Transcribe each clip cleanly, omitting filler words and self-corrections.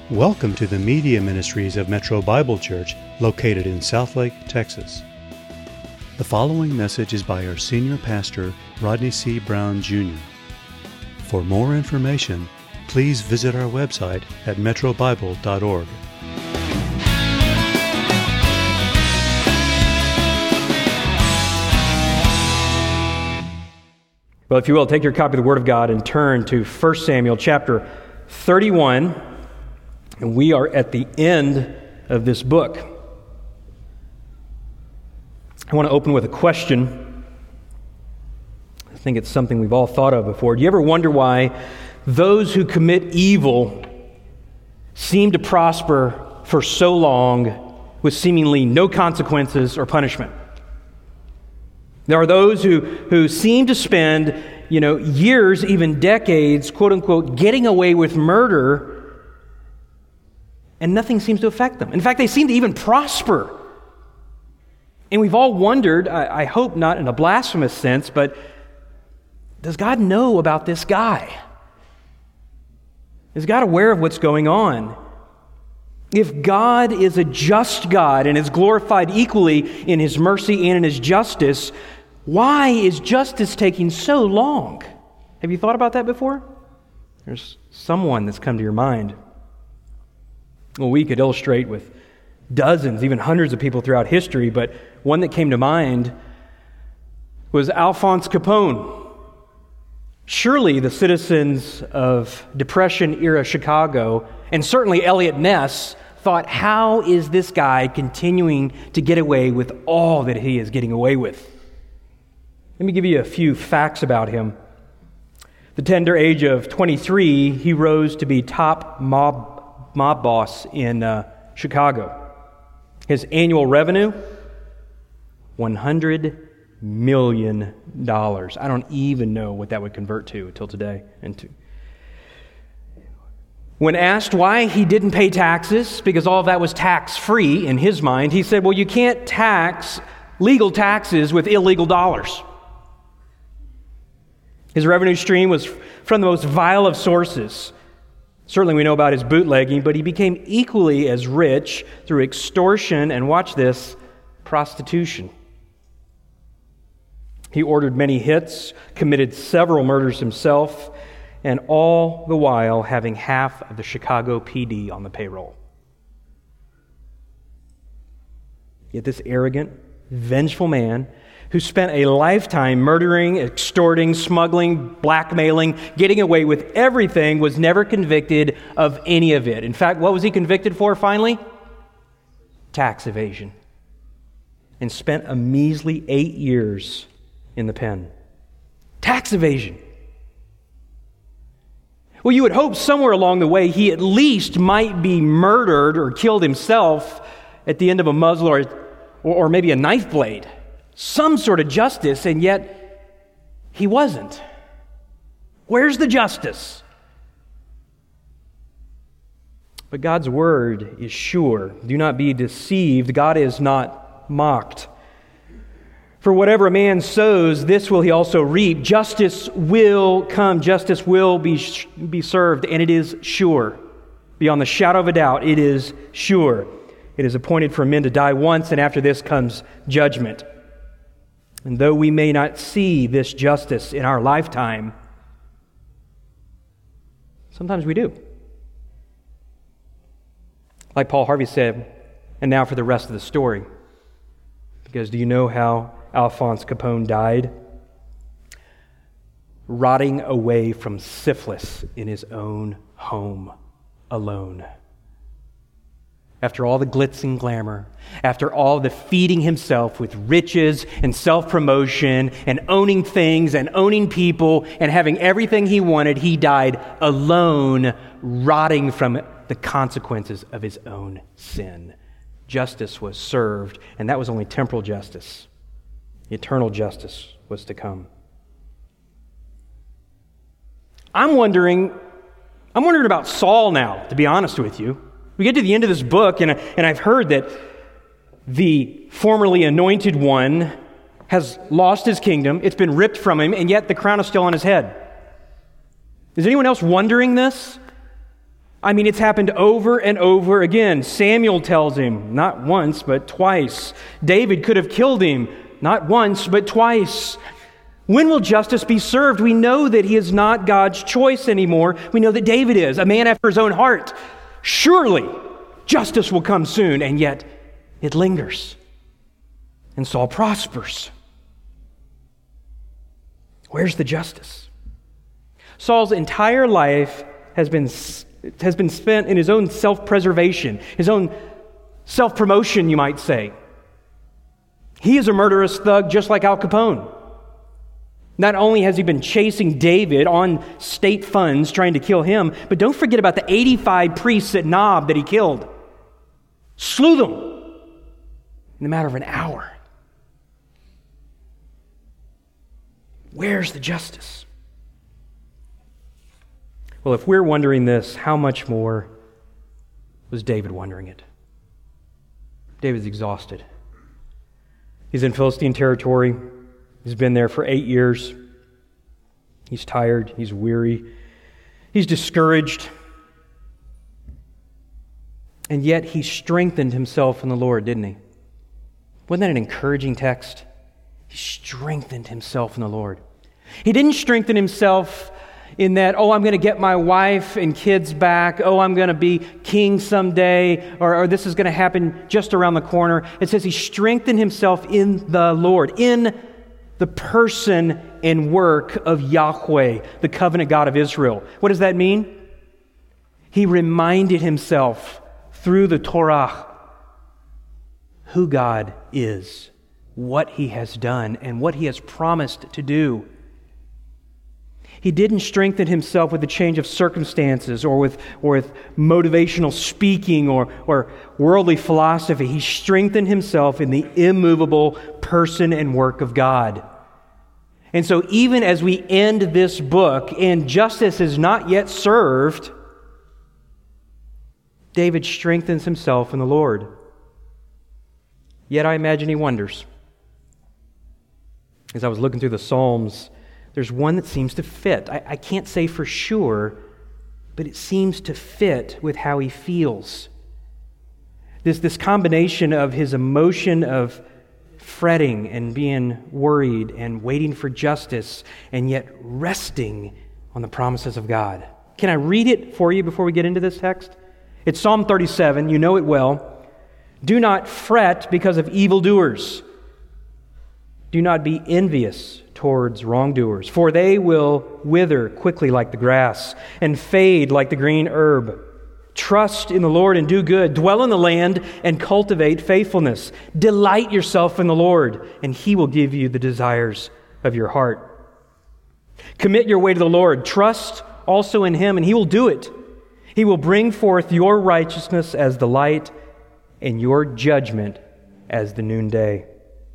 Welcome to the Media Ministries of Metro Bible Church, located in Southlake, Texas. The following message is by our senior pastor, Rodney C. Brown, Jr. For more information, please visit our website at metrobible.org. Well, if you will, take your copy of the Word of God and turn to 1 Samuel chapter 31. And we are at the end of this book. I want to open with a question. I think it's something we've all thought of before. Do you ever wonder why those who commit evil seem to prosper for so long with seemingly no consequences or punishment? There are those who seem to spend, years, even decades, quote unquote, getting away with murder, and nothing seems to affect them. In fact, they seem to even prosper. And we've all wondered, I hope not in a blasphemous sense, but does God know about this guy? Is God aware of what's going on? If God is a just God and is glorified equally in His mercy and in His justice, why is justice taking so long? Have you thought about that before? There's someone that's come to your mind. Well, we could illustrate with dozens, even hundreds of people throughout history, but one that came to mind was Alphonse Capone. Surely the citizens of Depression-era Chicago, and certainly Eliot Ness, thought, how is this guy continuing to get away with all that he is getting away with? Let me give you a few facts about him. At the tender age of 23, he rose to be top mob boss in Chicago. His annual revenue, $100 million. I don't even know what that would convert to until today. When asked why he didn't pay taxes, because all of that was tax-free in his mind, he said, well, you can't tax legal taxes with illegal dollars. His revenue stream was from the most vile of sources. Certainly we know about his bootlegging, but he became equally as rich through extortion and, watch this, prostitution. He ordered many hits, committed several murders himself, and all the while having half of the Chicago PD on the payroll. Yet this arrogant, vengeful man who spent a lifetime murdering, extorting, smuggling, blackmailing, getting away with everything, was never convicted of any of it. In fact, what was he convicted for finally? Tax evasion. And spent a measly 8 years in the pen. Tax evasion. Well, you would hope somewhere along the way he at least might be murdered or killed himself at the end of a muzzle or maybe a knife blade. Some sort of justice, and yet he wasn't. Where's the justice? But God's word is sure. Do not be deceived. God is not mocked. For whatever a man sows, this will he also reap. Justice will come. Justice will be served, and it is sure. Beyond the shadow of a doubt, it is sure. It is appointed for men to die once, and after this comes judgment. And though we may not see this justice in our lifetime, sometimes we do. Like Paul Harvey said, and now for the rest of the story. Because do you know how Alphonse Capone died? Rotting away from syphilis in his own home, alone. After all the glitz and glamour, after all the feeding himself with riches and self-promotion and owning things and owning people and having everything he wanted, he died alone, rotting from the consequences of his own sin. Justice was served, and that was only temporal justice. Eternal justice was to come. I'm wondering about Saul now, to be honest with you. We get to the end of this book, and I've heard that the formerly anointed one has lost his kingdom. It's been ripped from him, and yet the crown is still on his head. Is anyone else wondering this? I mean, it's happened over and over again. Samuel tells him, not once, but twice. David could have killed him, not once, but twice. When will justice be served? We know that he is not God's choice anymore. We know that David is, a man after his own heart. Surely, justice will come soon, and yet it lingers. And Saul prospers. Where's the justice? Saul's entire life has been spent in his own self-preservation, his own self-promotion, you might say. He is a murderous thug just like Al Capone. Not only has he been chasing David on state funds trying to kill him, but don't forget about the 85 priests at Nob that he killed. Slew them in the matter of an hour. Where's the justice? Well, if we're wondering this, how much more was David wondering it? David's exhausted. He's in Philistine territory. He's been there for 8 years. He's tired. He's weary. He's discouraged. And yet he strengthened himself in the Lord, didn't he? Wasn't that an encouraging text? He strengthened himself in the Lord. He didn't strengthen himself in that, I'm going to get my wife and kids back. I'm going to be king someday, or this is going to happen just around the corner. It says he strengthened himself in the Lord, in the person and work of Yahweh, the covenant God of Israel. What does that mean? He reminded himself through the Torah who God is, what he has done, and what he has promised to do. He didn't strengthen himself with a change of circumstances or with motivational speaking or worldly philosophy. He strengthened himself in the immovable person and work of God. And so even as we end this book and justice is not yet served, David strengthens himself in the Lord. Yet I imagine he wonders. As I was looking through the Psalms, there's one that seems to fit. I can't say for sure, but it seems to fit with how he feels. This combination of his emotion of fretting and being worried and waiting for justice and yet resting on the promises of God. Can I read it for you before we get into this text? It's Psalm 37. You know it well. Do not fret because of evildoers. Do not be envious towards wrongdoers, for they will wither quickly like the grass and fade like the green herb. Trust in the Lord and do good. Dwell in the land and cultivate faithfulness. Delight yourself in the Lord, and He will give you the desires of your heart. Commit your way to the Lord. Trust also in Him, and He will do it. He will bring forth your righteousness as the light and your judgment as the noonday.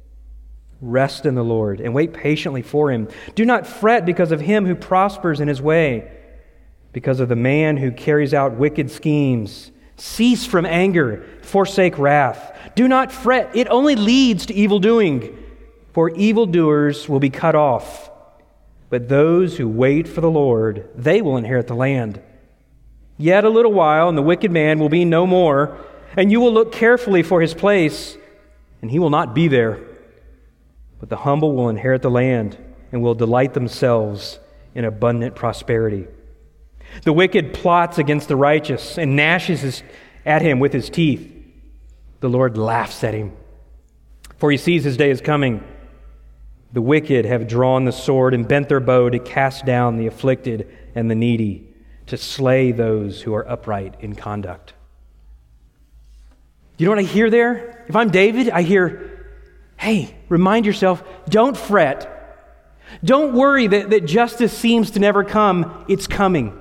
Rest in the Lord and wait patiently for Him. Do not fret because of him who prospers in his way, because of the man who carries out wicked schemes. Cease from anger, forsake wrath. Do not fret, it only leads to evil doing, for evildoers will be cut off. But those who wait for the Lord, they will inherit the land. Yet a little while, and the wicked man will be no more, and you will look carefully for his place, and he will not be there. But the humble will inherit the land and will delight themselves in abundant prosperity. The wicked plots against the righteous and gnashes at him with his teeth. The Lord laughs at him, for he sees his day is coming. The wicked have drawn the sword and bent their bow to cast down the afflicted and the needy, to slay those who are upright in conduct. You know what I hear there? If I'm David, I hear, hey, remind yourself, don't fret. Don't worry that justice seems to never come. It's coming.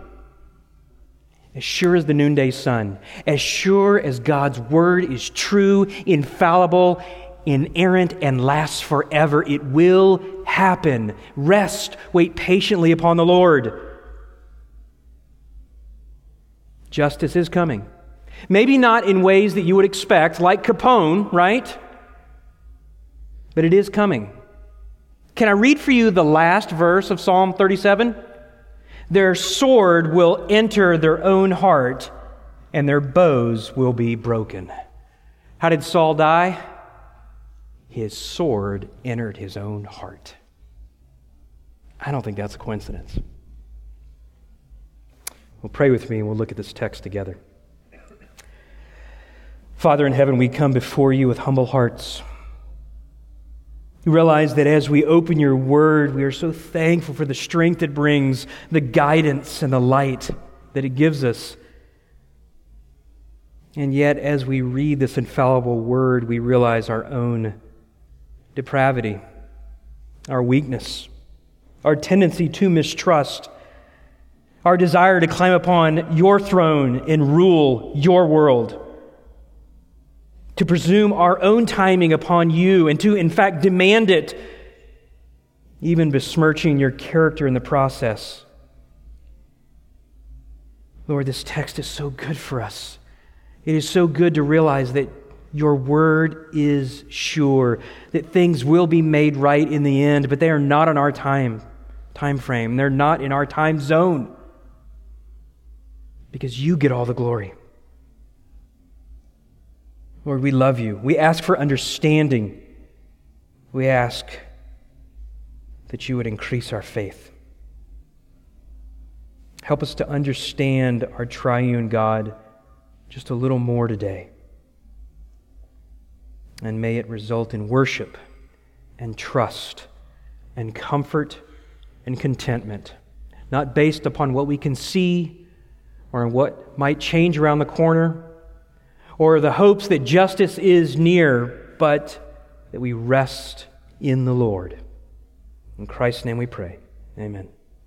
As sure as the noonday sun, as sure as God's word is true, infallible, inerrant, and lasts forever, it will happen. Rest, wait patiently upon the Lord. Justice is coming. Maybe not in ways that you would expect, like Capone, right? But it is coming. Can I read for you the last verse of Psalm 37? Their sword will enter their own heart, and their bows will be broken. How did Saul die? His sword entered his own heart. I don't think that's a coincidence. Well, pray with me and we'll look at this text together. Father in heaven, we come before you with humble hearts. We realize that as we open your word, we are so thankful for the strength it brings, the guidance and the light that it gives us. And yet, as we read this infallible word, we realize our own depravity, our weakness, our tendency to mistrust, our desire to climb upon your throne and rule your world, to presume our own timing upon you and to, in fact, demand it, even besmirching your character in the process. Lord, this text is so good for us. It is so good to realize that your word is sure, that things will be made right in the end, but they are not in our time frame. They're not in our time zone, because you get all the glory. Lord, we love you. We ask for understanding. We ask that you would increase our faith. Help us to understand our triune God just a little more today. And may it result in worship and trust and comfort and contentment, not based upon what we can see or on what might change around the corner, or the hopes that justice is near, but that we rest in the Lord. In Christ's name we pray. Amen.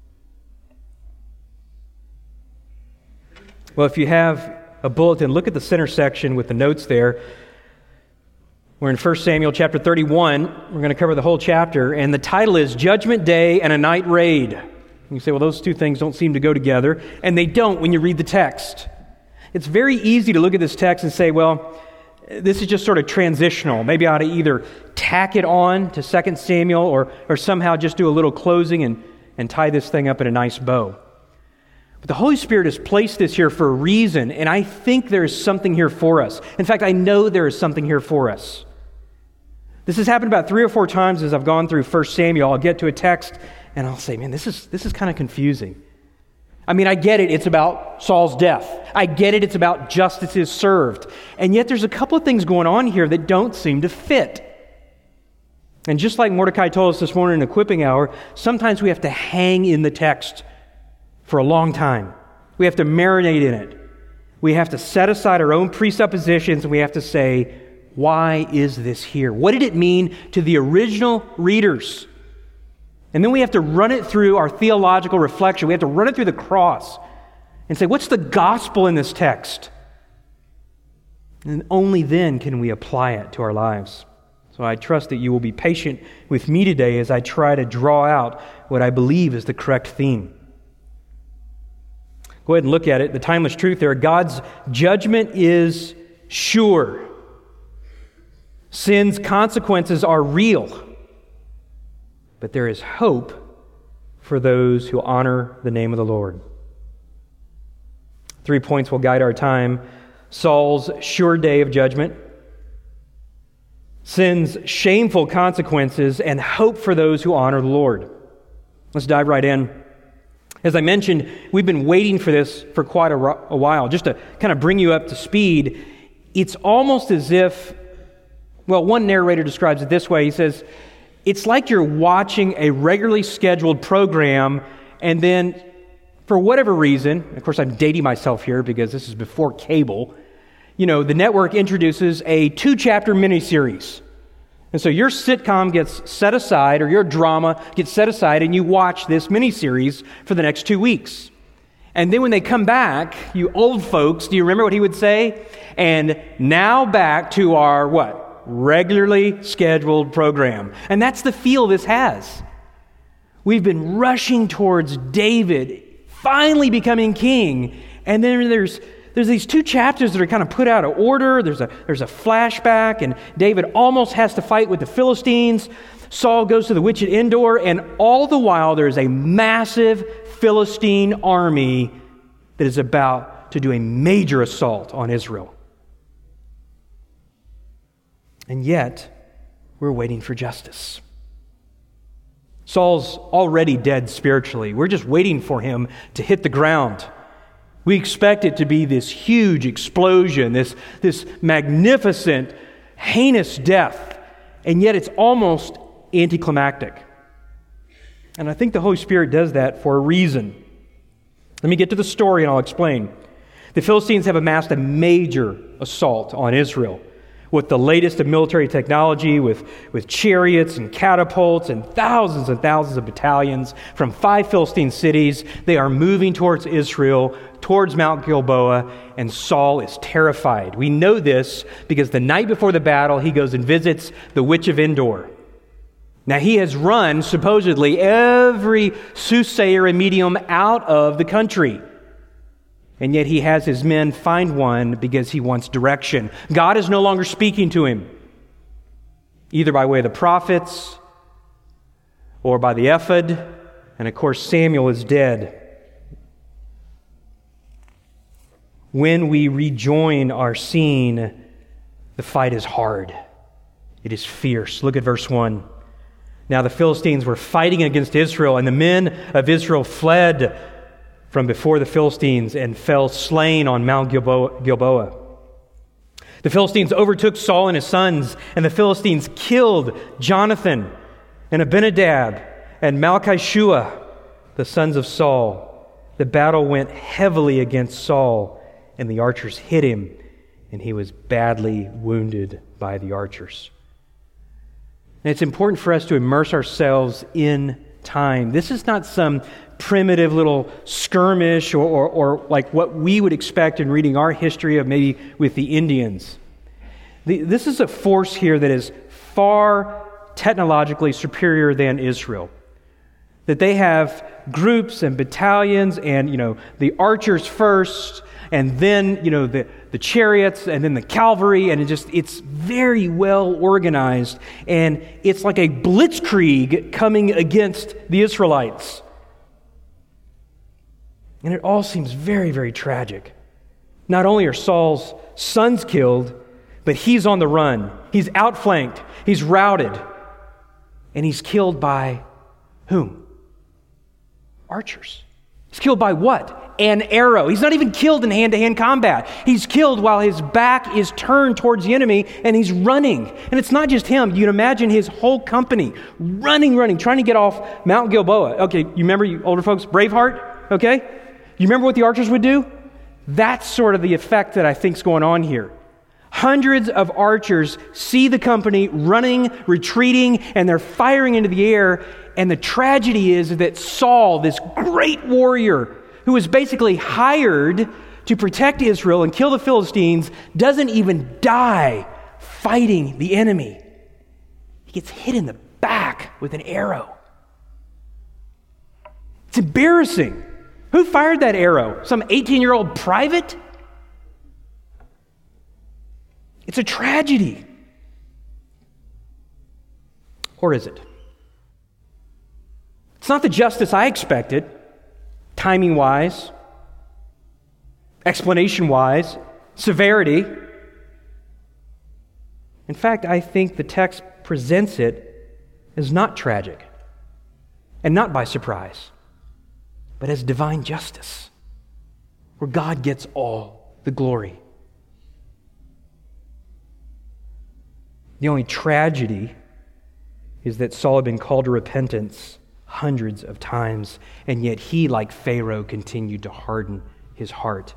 Well, if you have a bulletin, look at the center section with the notes there. We're in 1 Samuel chapter 31. We're going to cover the whole chapter, and the title is Judgment Day and a Night Raid. You say, well, those two things don't seem to go together, and they don't when you read the text. It's very easy to look at this text and say, well, this is just sort of transitional. Maybe I ought to either tack it on to 2 Samuel or somehow just do a little closing and tie this thing up in a nice bow. But the Holy Spirit has placed this here for a reason, and I think there is something here for us. In fact, I know there is something here for us. This has happened about 3 or 4 times as I've gone through 1 Samuel. I'll get to a text and I'll say, man, this is kind of confusing. I mean, I get it. It's about Saul's death. I get it. It's about justice is served. And yet there's a couple of things going on here that don't seem to fit. And just like Mordecai told us this morning in Equipping Hour, sometimes we have to hang in the text for a long time. We have to marinate in it. We have to set aside our own presuppositions and we have to say, why is this here? What did it mean to the original readers? And then we have to run it through our theological reflection. We have to run it through the cross and say, what's the gospel in this text? And only then can we apply it to our lives. So I trust that you will be patient with me today as I try to draw out what I believe is the correct theme. Go ahead and look at it. The timeless truth there. God's judgment is sure. Sin's consequences are real. But there is hope for those who honor the name of the Lord. 3 points will guide our time. Saul's sure day of judgment, sin's shameful consequences, and hope for those who honor the Lord. Let's dive right in. As I mentioned, we've been waiting for this for quite a while. Just to kind of bring you up to speed, it's almost as if, well, one narrator describes it this way. He says, it's like you're watching a regularly scheduled program and then, for whatever reason, of course I'm dating myself here because this is before cable, the network introduces a 2-chapter miniseries. And so your sitcom gets set aside, or your drama gets set aside, and you watch this miniseries for the next 2 weeks. And then when they come back, you old folks, do you remember what he would say? And now back to our what? Regularly scheduled program. And that's the feel this has. We've been rushing towards David finally becoming king, and then there's these 2 chapters that are kind of put out of order. There's a flashback, and David almost has to fight with the Philistines. Saul goes to the witch at Endor, and all the while there is a massive Philistine army that is about to do a major assault on Israel. And yet, we're waiting for justice. Saul's already dead spiritually. We're just waiting for him to hit the ground. We expect it to be this huge explosion, this magnificent, heinous death, and yet it's almost anticlimactic. And I think the Holy Spirit does that for a reason. Let me get to the story and I'll explain. The Philistines have amassed a major assault on Israel with the latest of military technology, with chariots and catapults and thousands of battalions from 5 Philistine cities. They are moving towards Israel, towards Mount Gilboa, and Saul is terrified. We know this because the night before the battle, he goes and visits the witch of Endor. Now, he has run, supposedly, every soothsayer and medium out of the country. And yet he has his men find one because he wants direction. God is no longer speaking to him, either by way of the prophets or by the ephod. And of course, Samuel is dead. When we rejoin our scene, the fight is hard. It is fierce. Look at verse 1. Now the Philistines were fighting against Israel, and the men of Israel fled from before the Philistines and fell slain on Mount Gilboa. The Philistines overtook Saul and his sons, and the Philistines killed Jonathan and Abinadab and Malchishua, the sons of Saul. The battle went heavily against Saul, and the archers hit him, and he was badly wounded by the archers. And it's important for us to immerse ourselves in time. This is not some primitive little skirmish or like what we would expect in reading our history of maybe with the Indians. This is a force here that is far technologically superior than Israel. That they have groups and battalions and, the archers first, and then, the chariots, and then the cavalry, and it's very well organized, and it's like a blitzkrieg coming against the Israelites. And it all seems very, very tragic. Not only are Saul's sons killed, but he's on the run. He's outflanked. He's routed. And he's killed by whom? Archers. He's killed by what? An arrow. He's not even killed in hand-to-hand combat. He's killed while his back is turned towards the enemy and he's running. And it's not just him. You can imagine his whole company running, trying to get off Mount Gilboa. Okay, you remember, you older folks, Braveheart? Okay? You remember what the archers would do? That's sort of the effect that I think is going on here. Hundreds of archers see the company running, retreating, and they're firing into the air. And the tragedy is that Saul, this great warrior who was basically hired to protect Israel and kill the Philistines, doesn't even die fighting the enemy. He gets hit in the back with an arrow. It's embarrassing. Who fired that arrow? Some 18-year-old private? It's a tragedy. Or is it? It's not the justice I expected, timing-wise, explanation-wise, severity. In fact, I think the text presents it as not tragic and not by surprise, but as divine justice, where God gets all the glory. The only tragedy is that Saul had been called to repentance hundreds of times, and yet he, like Pharaoh, continued to harden his heart.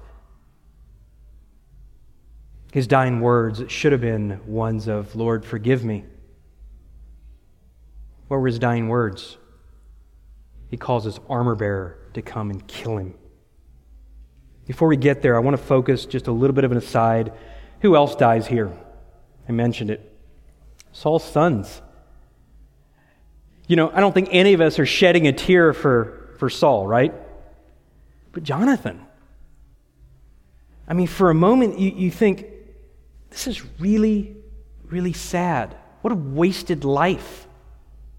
His dying words should have been ones of, "Lord, forgive me." What were his dying words? He calls his armor-bearer to come and kill him. Before we get there, I want to focus just a little bit of an aside. Who else dies here? I mentioned it. Saul's sons. I don't think any of us are shedding a tear for Saul, right? But Jonathan. I mean, for a moment, you think, this is really, really sad. What a wasted life.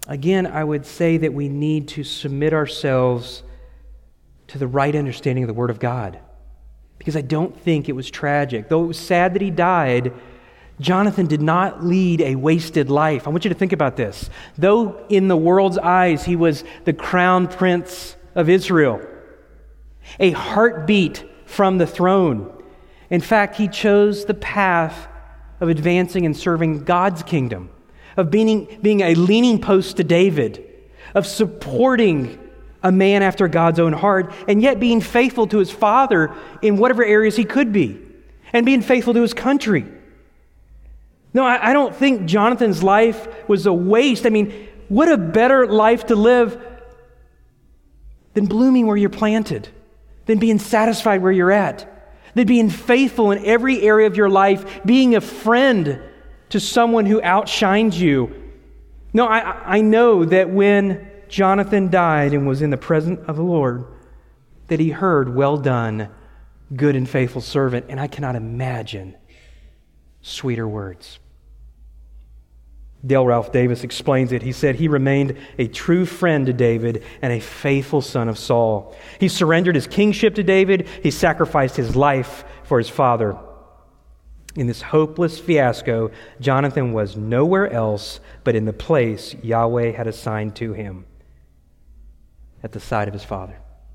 Again, I would say that we need to submit ourselves to the right understanding of the Word of God. Because I don't think it was tragic. Though it was sad that he died, Jonathan did not lead a wasted life. I want you to think about this. Though in the world's eyes he was the crown prince of Israel, a heartbeat from the throne. In fact, he chose the path of advancing and serving God's kingdom, of being a leaning post to David, of supporting a man after God's own heart, and yet being faithful to his father in whatever areas he could be, and being faithful to his country. No, I don't think Jonathan's life was a waste. I mean, what a better life to live than blooming where you're planted, than being satisfied where you're at, than being faithful in every area of your life, being a friend to someone who outshines you. No, I know that when Jonathan died and was in the presence of the Lord, that he heard, "Well done, good and faithful servant," and I cannot imagine sweeter words. Dale Ralph Davis explains it. He said, "He remained a true friend to David and a faithful son of Saul. He surrendered his kingship to David. He sacrificed his life for his father." In this hopeless fiasco, Jonathan was nowhere else but in the place Yahweh had assigned to him, at the side of his father.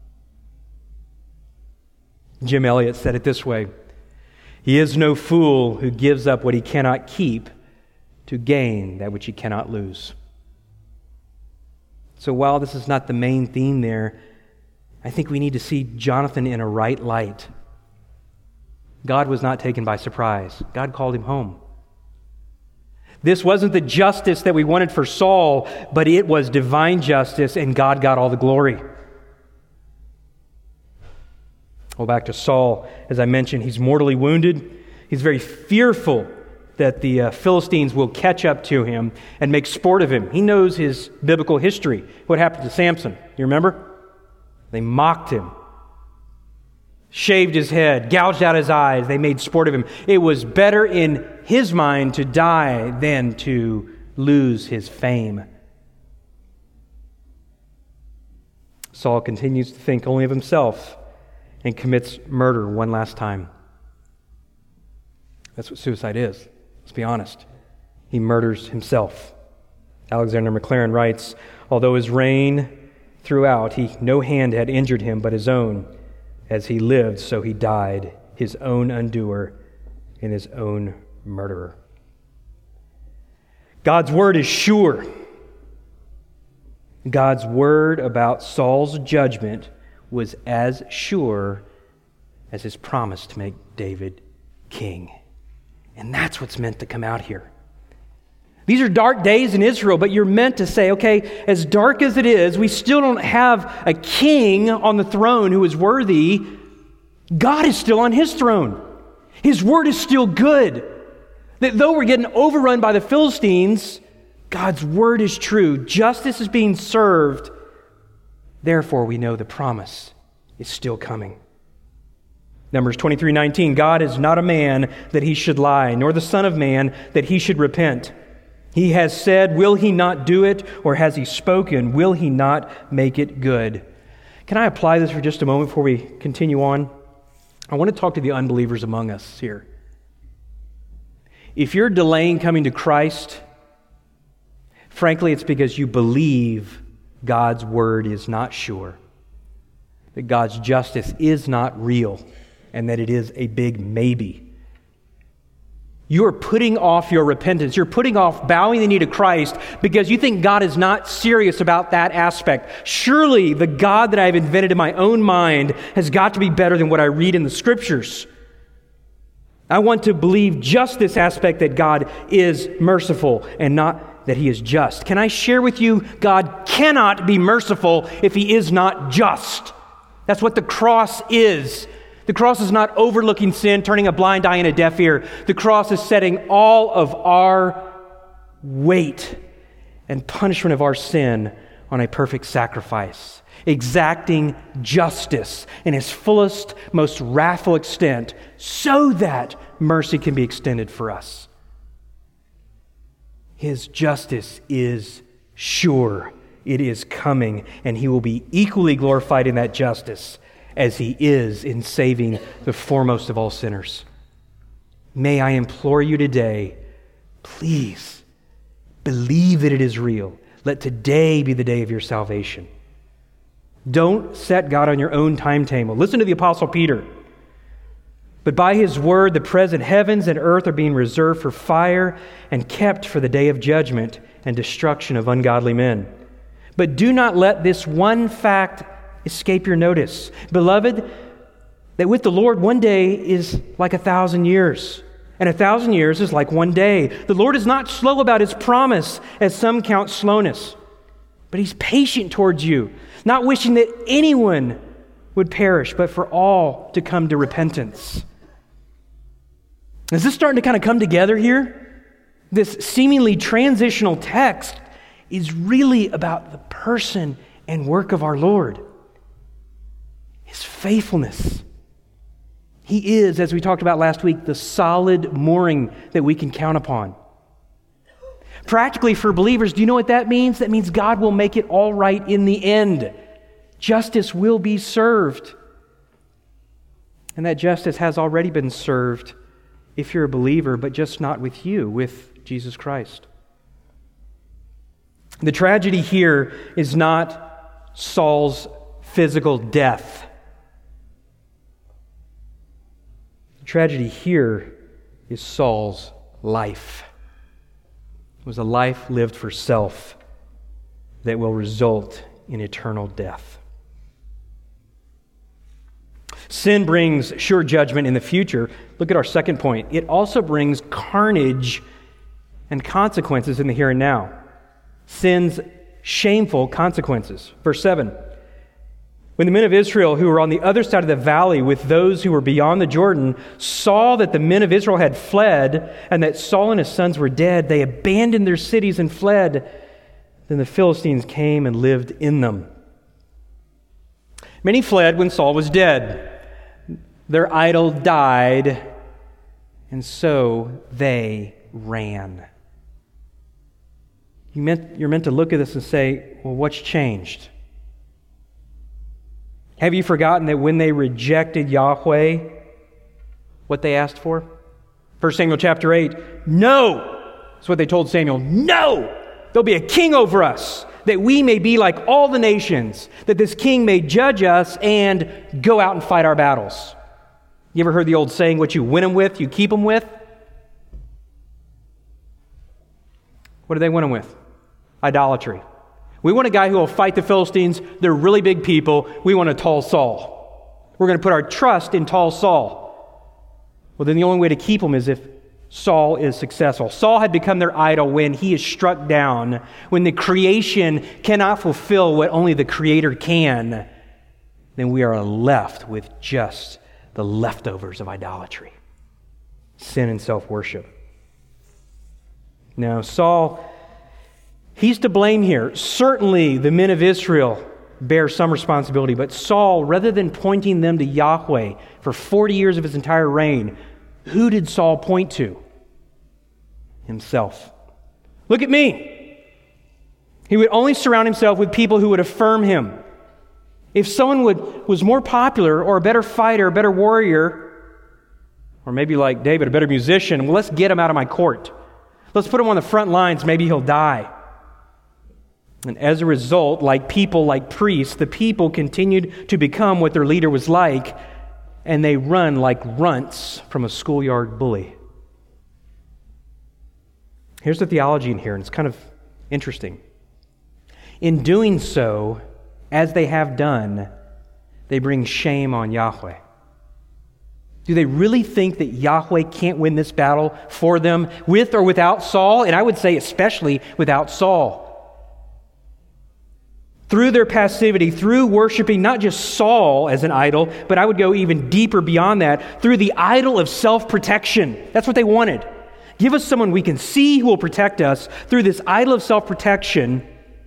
Jim Elliot said it this way: "He is no fool who gives up what he cannot keep to gain that which he cannot lose." So while this is not the main theme there, I think we need to see Jonathan in a right light. God was not taken by surprise. God called him home. This wasn't the justice that we wanted for Saul, but it was divine justice, and God got all the glory. Well, back to Saul. As I mentioned, he's mortally wounded. He's very fearful that the Philistines will catch up to him and make sport of him. He knows his biblical history. What happened to Samson? You remember? They mocked him, shaved his head, gouged out his eyes. They made sport of him. It was better in his mind to die than to lose his fame. Saul continues to think only of himself and commits murder one last time. That's what suicide is. Let's be honest. He murders himself. Alexander Maclaren writes, "Although his reign throughout, no hand had injured him but his own. As he lived, so he died, his own undoer and his own murderer." God's word is sure. God's word about Saul's judgment was as sure as his promise to make David king. And that's what's meant to come out here. These are dark days in Israel, but you're meant to say, okay, as dark as it is, we still don't have a king on the throne who is worthy. God is still on his throne. His word is still good. That though we're getting overrun by the Philistines, God's word is true. Justice is being served. Therefore, we know the promise is still coming. Numbers 23:19, "God is not a man that he should lie, nor the son of man that he should repent. He has said, will he not do it? Or has he spoken, will he not make it good?" Can I apply this for just a moment before we continue on? I want to talk to the unbelievers among us here. If you're delaying coming to Christ, frankly, it's because you believe God's word is not sure, that God's justice is not real, and that it is a big maybe. You're putting off your repentance. You're putting off bowing the knee to Christ because you think God is not serious about that aspect. Surely the God that I've invented in my own mind has got to be better than what I read in the Scriptures. I want to believe just this aspect, that God is merciful and not that he is just. Can I share with you, God cannot be merciful if he is not just. That's what the cross is. The cross is not overlooking sin, turning a blind eye and a deaf ear. The cross is setting all of our weight and punishment of our sin on a perfect sacrifice, exacting justice in its fullest, most wrathful extent, so that mercy can be extended for us. His justice is Sure, it is coming, and he will be equally glorified in that justice as he is in saving the foremost of all sinners. May I implore you today, please believe that it is real. Let today be the day of your salvation. Don't set God on your own timetable. Listen to the Apostle Peter. But by his word, the present heavens and earth are being reserved for fire and kept for the day of judgment and destruction of ungodly men. But do not let this one fact escape your notice. Beloved, that with the Lord 1 day is like 1,000 years, and 1,000 years is like 1 day. The Lord is not slow about his promise, as some count slowness, but he's patient towards you, not wishing that anyone would perish, but for all to come to repentance. Is this starting to kind of come together here? This seemingly transitional text is really about the person and work of our Lord. His faithfulness. He is, as we talked about last week, the solid mooring that we can count upon. Practically for believers, do you know what that means? That means God will make it all right in the end. Justice will be served. And that justice has already been served if you're a believer, but just not with you, with Jesus Christ. The tragedy here is not Saul's physical death. The tragedy here is Saul's life. It was a life lived for self that will result in eternal death. Sin brings sure judgment in the future. Look at our second point. It also brings carnage and consequences in the here and now. Sin's shameful consequences. Verse 7. When the men of Israel who were on the other side of the valley with those who were beyond the Jordan saw that the men of Israel had fled and that Saul and his sons were dead, they abandoned their cities and fled. Then the Philistines came and lived in them. Many fled when Saul was dead. Their idol died, and so they ran. You're meant to look at this and say, well, what's changed? Have you forgotten that when they rejected Yahweh, what they asked for? 1 Samuel chapter 8, no! That's what they told Samuel. No! There'll be a king over us, that we may be like all the nations, that this king may judge us and go out and fight our battles. You ever heard the old saying, what you win them with, you keep them with? What do they win them with? Idolatry. We want a guy who will fight the Philistines. They're really big people. We want a tall Saul. We're going to put our trust in tall Saul. Well, then the only way to keep him is if Saul is successful. Saul had become their idol when he is struck down, when the creation cannot fulfill what only the Creator can. Then we are left with just the leftovers of idolatry, sin and self-worship. Now, Saul, he's to blame here. Certainly, the men of Israel bear some responsibility, but Saul, rather than pointing them to Yahweh for 40 years of his entire reign, who did Saul point to? Himself. Look at me. He would only surround himself with people who would affirm him. If someone was more popular or a better fighter, a better warrior, or maybe like David, a better musician, well, let's get him out of my court. Let's put him on the front lines. Maybe he'll die. And as a result, like priests, the people continued to become what their leader was like, and they run like runts from a schoolyard bully. Here's the theology in here, and it's kind of interesting. In doing so, as they have done, they bring shame on Yahweh. Do they really think that Yahweh can't win this battle for them with or without Saul? And I would say especially without Saul. Through their passivity, through worshiping not just Saul as an idol, but I would go even deeper beyond that, through the idol of self-protection. That's what they wanted. Give us someone we can see who will protect us. Through this idol of self-protection,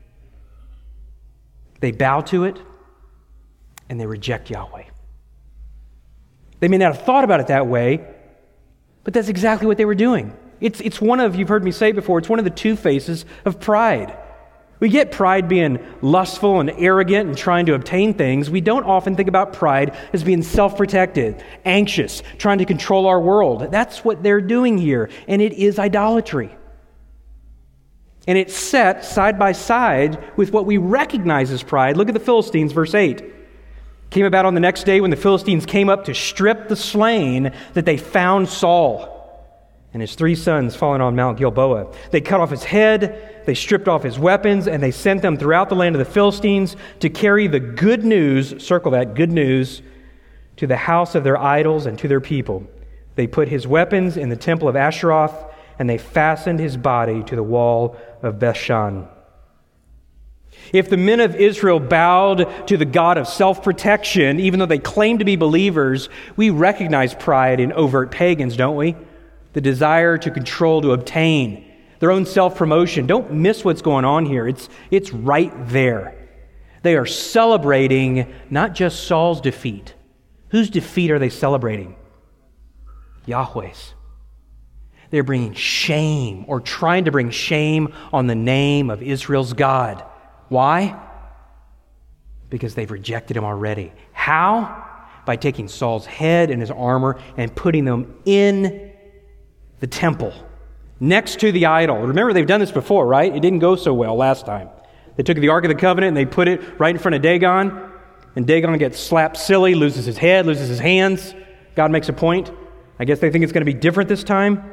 they bow to it and they reject Yahweh. They may not have thought about it that way, but that's exactly what they were doing. It's one of, you've heard me say before, it's one of the two faces of pride. We get pride being lustful and arrogant and trying to obtain things. We don't often think about pride as being self-protected, anxious, trying to control our world. That's what they're doing here, and it is idolatry. And it's set side by side with what we recognize as pride. Look at the Philistines, verse 8. Came about on the next day when the Philistines came up to strip the slain that they found Saul and his 3 sons fallen on Mount Gilboa. They cut off his head, they stripped off his weapons, and they sent them throughout the land of the Philistines to carry the good news, circle that, good news, to the house of their idols and to their people. They put his weapons in the temple of Asheroth, and they fastened his body to the wall of Bethshan. If the men of Israel bowed to the God of self-protection, even though they claim to be believers, we recognize pride in overt pagans, don't we? The desire to control, to obtain, their own self-promotion. Don't miss what's going on here. It's right there. They are celebrating not just Saul's defeat. Whose defeat are they celebrating? Yahweh's. They're bringing shame, or trying to bring shame on the name of Israel's God. Why? Because they've rejected him already. How? By taking Saul's head and his armor and putting them in the temple, next to the idol. Remember, they've done this before, right? It didn't go so well last time. They took the Ark of the Covenant and they put it right in front of Dagon, and Dagon gets slapped silly, loses his head, loses his hands. God makes a point. I guess they think it's going to be different this time.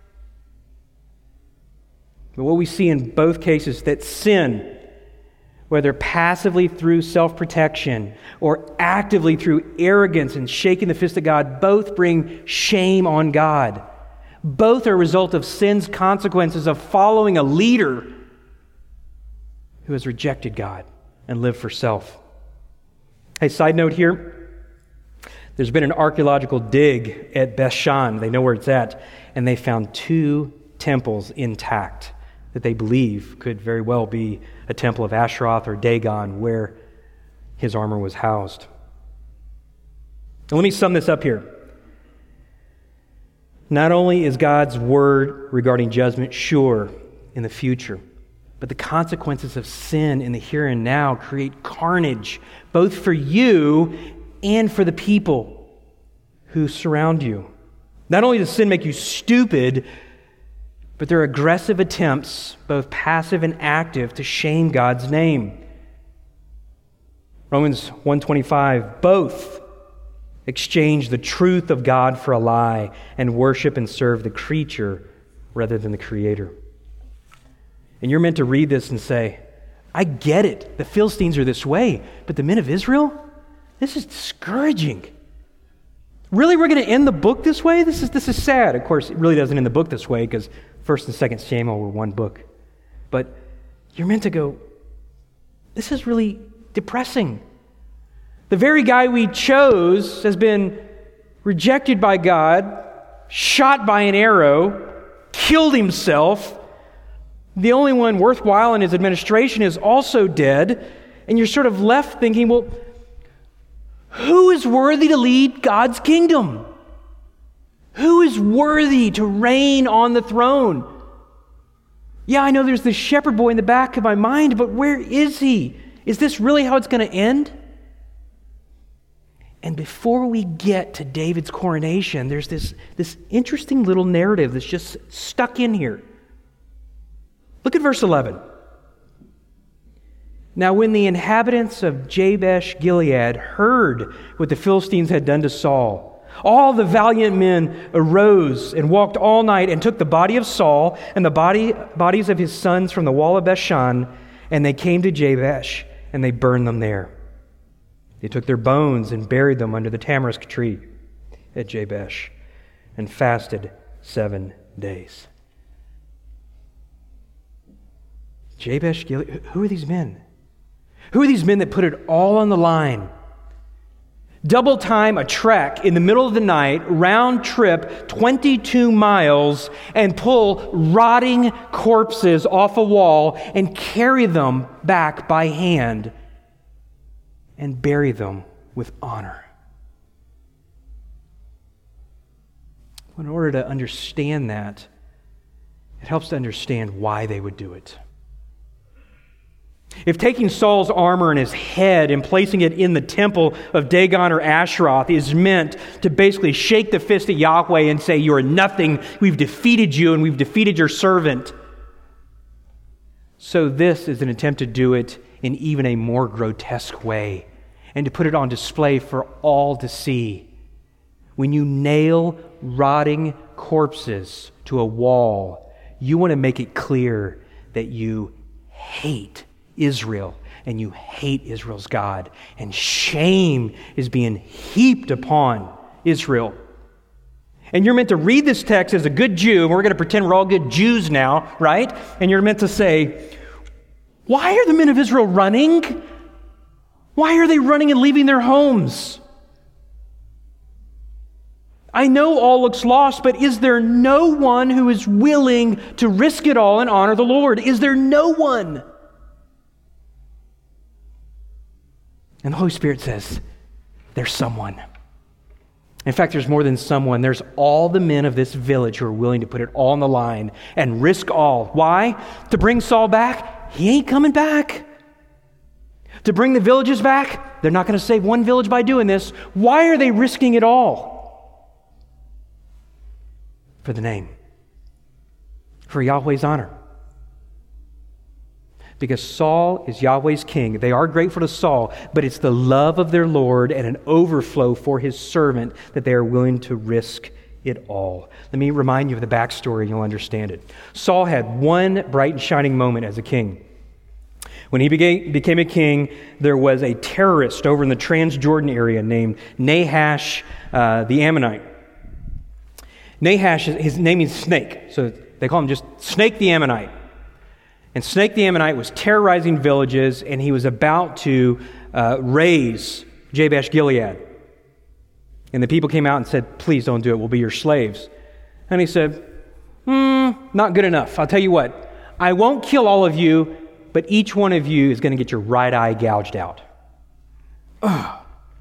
But what we see in both cases, that sin, whether passively through self-protection or actively through arrogance and shaking the fist at God, both bring shame on God. Both are a result of sin's consequences of following a leader who has rejected God and lived for self. Hey, side note here, there's been an archaeological dig at Bethshan. They know where it's at, and they found 2 temples intact that they believe could very well be a temple of Asheroth or Dagon where his armor was housed. Now, let me sum this up here. Not only is God's word regarding judgment sure in the future, but the consequences of sin in the here and now create carnage, both for you and for the people who surround you. Not only does sin make you stupid, but there are aggressive attempts, both passive and active, to shame God's name. Romans 1:25, both exchange the truth of God for a lie and worship and serve the creature rather than the Creator. And you're meant to read this and say, I get it. The Philistines are this way, but the men of Israel? This is discouraging. Really, we're going to end the book this way? This is sad. Of course, it really doesn't end the book this way because 1st and 2nd Samuel were one book. But you're meant to go, this is really depressing. The very guy we chose has been rejected by God, shot by an arrow, killed himself. The only one worthwhile in his administration is also dead. And you're sort of left thinking, well, who is worthy to lead God's kingdom? Who is worthy to reign on the throne? Yeah, I know there's this shepherd boy in the back of my mind, but where is he? Is this really how it's going to end? And before we get to David's coronation, there's this interesting little narrative that's just stuck in here. Look at verse 11. Now when the inhabitants of Jabesh Gilead heard what the Philistines had done to Saul, all the valiant men arose and walked all night and took the body of Saul and the bodies of his sons from the wall of Bethshan, and they came to Jabesh and they burned them there. They took their bones and buried them under the tamarisk tree at Jabesh and fasted 7 days. Jabesh Gilead, who are these men? Who are these men that put it all on the line? Double time, a trek in the middle of the night, round trip, 22 miles, and pull rotting corpses off a wall and carry them back by hand and bury them with honor. In order to understand that, it helps to understand why they would do it. If taking Saul's armor and his head and placing it in the temple of Dagon or Asheroth is meant to basically shake the fist at Yahweh and say, "You are nothing, we've defeated you and we've defeated your servant," so this is an attempt to do it in even a more grotesque way and to put it on display for all to see. When you nail rotting corpses to a wall, you want to make it clear that you hate Israel and you hate Israel's God, and shame is being heaped upon Israel. And you're meant to read this text as a good Jew, and we're going to pretend we're all good Jews now, right? And you're meant to say, why are the men of Israel running? Why are they running and leaving their homes? I know all looks lost, but is there no one who is willing to risk it all and honor the Lord? Is there no one? And the Holy Spirit says, there's someone. In fact, there's more than someone. There's all the men of this village who are willing to put it all on the line and risk all. Why? To bring Saul back? He ain't coming back. To bring the villages back? They're not going to save one village by doing this. Why are they risking it all? For the name. For Yahweh's honor. Because Saul is Yahweh's king. They are grateful to Saul, but it's the love of their Lord and an overflow for his servant that they are willing to risk it all. Let me remind you of the backstory and you'll understand it. Saul had one bright and shining moment as a king. When he became a king, there was a terrorist over in the Transjordan area named Nahash the Ammonite. Nahash, his name is Snake, so they call him just Snake the Ammonite. And Snake the Ammonite was terrorizing villages, and he was about to raise Jabesh Gilead. And the people came out and said, please don't do it, we'll be your slaves. And he said, not good enough. I'll tell you what, I won't kill all of you, but each one of you is going to get your right eye gouged out. Ugh.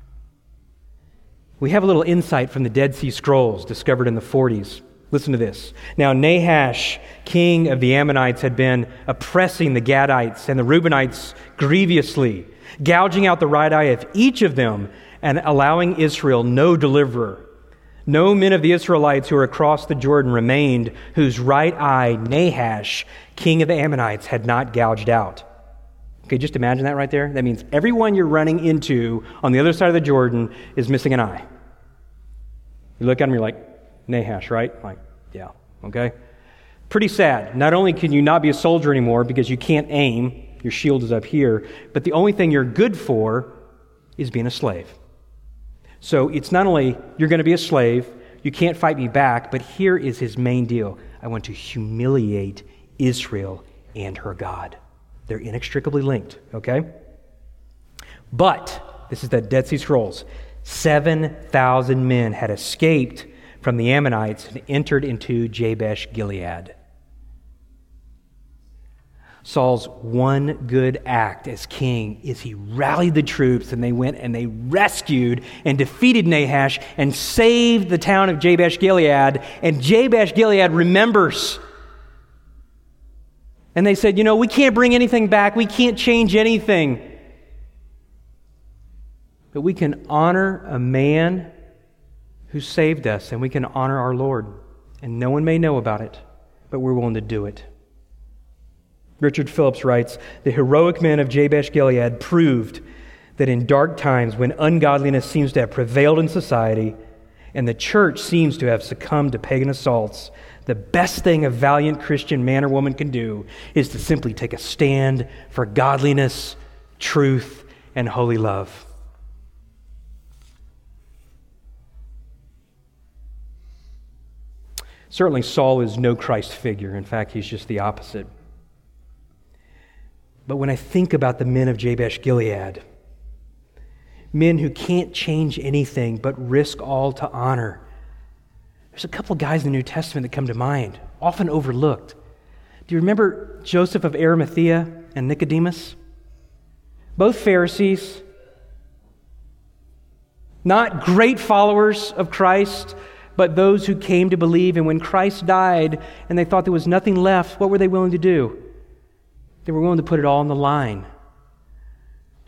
We have a little insight from the Dead Sea Scrolls discovered in the 40s. Listen to this. Now, Nahash, king of the Ammonites, had been oppressing the Gadites and the Reubenites grievously, gouging out the right eye of each of them and allowing Israel no deliverer. No men of the Israelites who were across the Jordan remained whose right eye Nahash, king of the Ammonites, had not gouged out. Okay, just imagine that right there. That means everyone you're running into on the other side of the Jordan is missing an eye. You look at them, you're like, Nahash, right? Like, yeah, okay. Pretty sad. Not only can you not be a soldier anymore because you can't aim, your shield is up here, but the only thing you're good for is being a slave. So it's not only you're going to be a slave, you can't fight me back, but here is his main deal. I want to humiliate Israel and her God. They're inextricably linked, okay? But, this is the Dead Sea Scrolls, 7,000 men had escaped from the Ammonites and entered into Jabesh Gilead. Saul's one good act as king is he rallied the troops and they went and they rescued and defeated Nahash and saved the town of Jabesh Gilead. And Jabesh Gilead remembers. And they said, we can't bring anything back. We can't change anything. But we can honor a man who saved us, and we can honor our Lord. And no one may know about it, but we're willing to do it. Richard Phillips writes, the heroic men of Jabesh Gilead proved that in dark times when ungodliness seems to have prevailed in society and the church seems to have succumbed to pagan assaults, the best thing a valiant Christian man or woman can do is to simply take a stand for godliness, truth, and holy love. Certainly Saul is no Christ figure. In fact, he's just the opposite. But when I think about the men of Jabesh Gilead, men who can't change anything but risk all to honor, there's a couple guys in the New Testament that come to mind, often overlooked. Do you remember Joseph of Arimathea and Nicodemus? Both Pharisees, not great followers of Christ, but those who came to believe. And when Christ died and they thought there was nothing left, what were they willing to do? They were willing to put it all on the line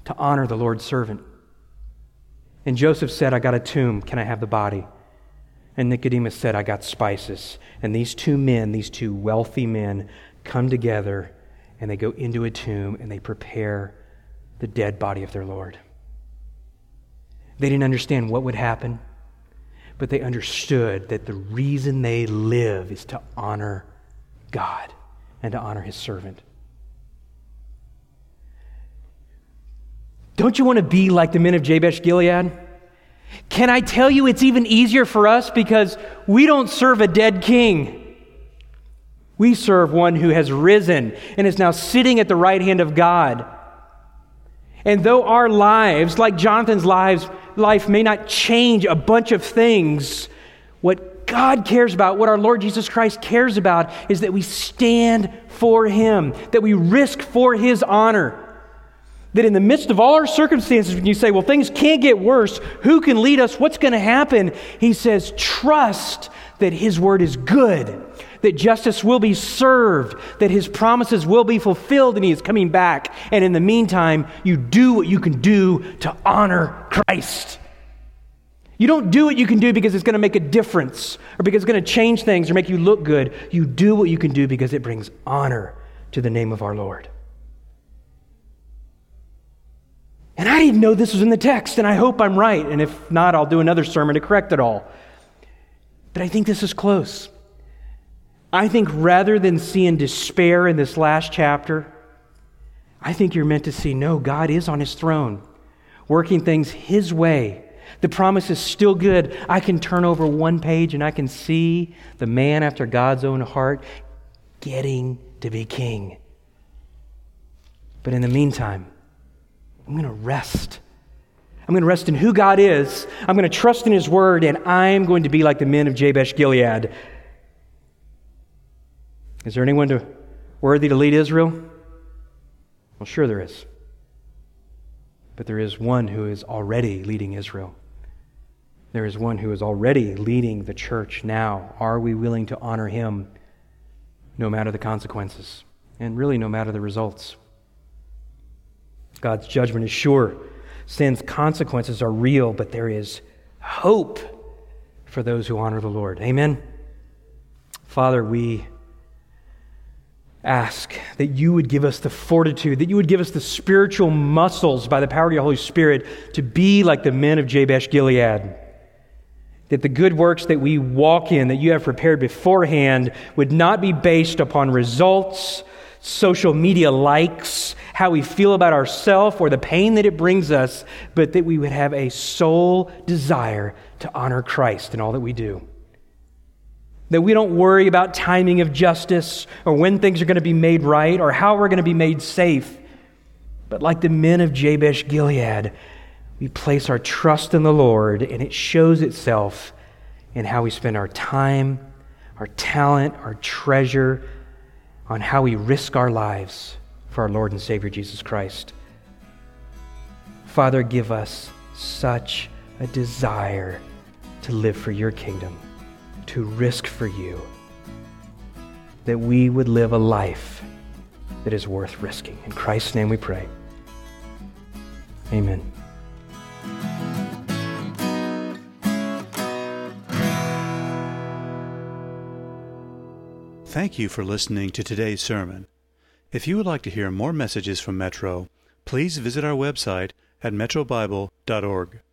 to honor the Lord's servant. And Joseph said, I got a tomb. Can I have the body? And Nicodemus said, I got spices. And these two men, these two wealthy men, come together and they go into a tomb and they prepare the dead body of their Lord. They didn't understand what would happen, but they understood that the reason they live is to honor God and to honor His servant. Don't you want to be like the men of Jabesh Gilead? Can I tell you it's even easier for us because we don't serve a dead king. We serve one who has risen and is now sitting at the right hand of God. And though our lives, like Jonathan's life may not change a bunch of things, what God cares about, what our Lord Jesus Christ cares about, is that we stand for Him, that we risk for His honor. That in the midst of all our circumstances, when you say, well, things can't get worse, who can lead us, what's going to happen? He says, trust that His word is good, that justice will be served, that His promises will be fulfilled, and He is coming back. And in the meantime, you do what you can do to honor Christ. You don't do what you can do because it's going to make a difference, or because it's going to change things or make you look good. You do what you can do because it brings honor to the name of our Lord. And I didn't know this was in the text, and I hope I'm right. And if not, I'll do another sermon to correct it all. But I think this is close. I think rather than seeing despair in this last chapter, I think you're meant to see, no, God is on His throne, working things His way. The promise is still good. I can turn over one page and I can see the man after God's own heart getting to be king. But in the meantime, I'm going to rest. I'm going to rest in who God is. I'm going to trust in His word, and I'm going to be like the men of Jabesh Gilead. Is there anyone worthy to lead Israel? Well, sure there is. But there is one who is already leading Israel. There is one who is already leading the church now. Are we willing to honor Him no matter the consequences, and really no matter the results? God's judgment is sure. Sin's consequences are real, but there is hope for those who honor the Lord. Amen? Father, we ask that You would give us the fortitude, that You would give us the spiritual muscles by the power of Your Holy Spirit to be like the men of Jabesh Gilead. That the good works that we walk in, that You have prepared beforehand, would not be based upon results, social media likes, how we feel about ourselves, or the pain that it brings us, but that we would have a sole desire to honor Christ in all that we do. That we don't worry about timing of justice, or when things are going to be made right, or how we're going to be made safe. But like the men of Jabesh Gilead, we place our trust in the Lord, and it shows itself in how we spend our time, our talent, our treasure, on how we risk our lives for our Lord and Savior Jesus Christ. Father, give us such a desire to live for Your kingdom, to risk for You, that we would live a life that is worth risking. In Christ's name we pray. Amen. Thank you for listening to today's sermon. If you would like to hear more messages from Metro, please visit our website at metrobible.org.